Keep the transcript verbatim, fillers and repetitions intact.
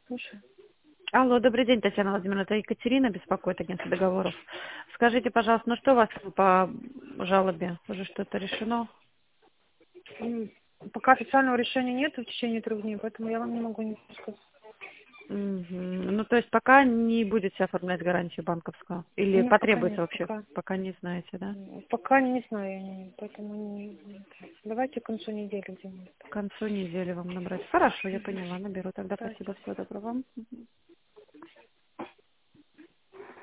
слушаю. Алло, добрый день, Татьяна Владимировна. Это Екатерина беспокоит, агентство договоров. Скажите, пожалуйста, ну что у вас там по жалобе? Уже что-то решено? М, Пока официального решения нет в течение трех дней, поэтому я вам не могу ничего сказать. Мгм. Ну, то есть пока не будете оформлять гарантию банковскую? Или Нет, пока потребуется нет, вообще? пока. Пока не знаете, да? М, Пока не знаю, я не- поэтому не... Давайте к концу недели где-нибудь. К концу недели вам набрать. Хорошо, я поняла, наберу. Тогда Давайте. спасибо, всего доброго вам. Мгм.